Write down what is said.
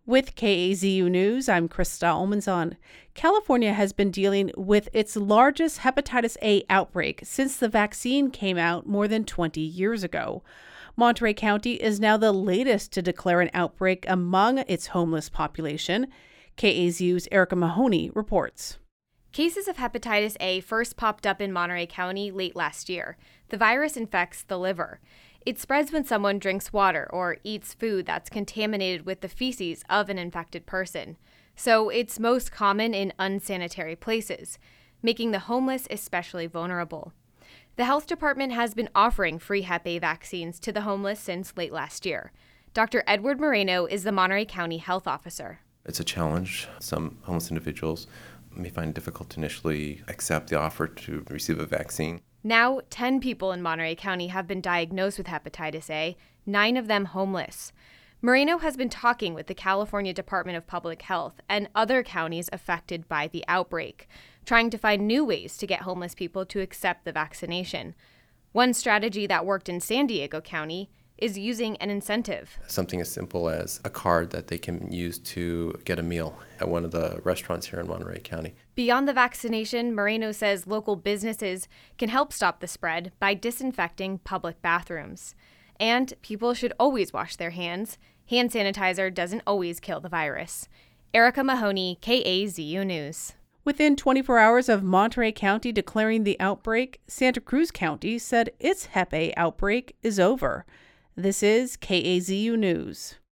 With KAZU News, I'm Krista Olmanzon. California has been dealing with its largest hepatitis A outbreak since the vaccine came out more than 20 years ago. Monterey County is now the latest to declare an outbreak among its homeless population. KAZU's Erica Mahoney reports. Cases of hepatitis A first popped up in Monterey County late last year. The virus infects the liver. It spreads when someone drinks water or eats food that's contaminated with the feces of an infected person. So it's most common in unsanitary places, making the homeless especially vulnerable. The health department has been offering free Hep A vaccines to the homeless since late last year. Dr. Edward Moreno is the Monterey County health officer. It's a challenge. Some homeless individuals may find it difficult to initially accept the offer to receive a vaccine. Now, 10 people in Monterey County have been diagnosed with hepatitis A, 9 of them homeless. Moreno has been talking with the California Department of Public Health and other counties affected by the outbreak, trying to find new ways to get homeless people to accept the vaccination. One strategy that worked in San Diego County is using an incentive. Something as simple as a card that they can use to get a meal at one of the restaurants here in Monterey County. Beyond the vaccination, Moreno says local businesses can help stop the spread by disinfecting public bathrooms. And people should always wash their hands. Hand sanitizer doesn't always kill the virus. Erica Mahoney, KAZU News. Within 24 hours of Monterey County declaring the outbreak, Santa Cruz County said its Hep A outbreak is over. This is KAZU News.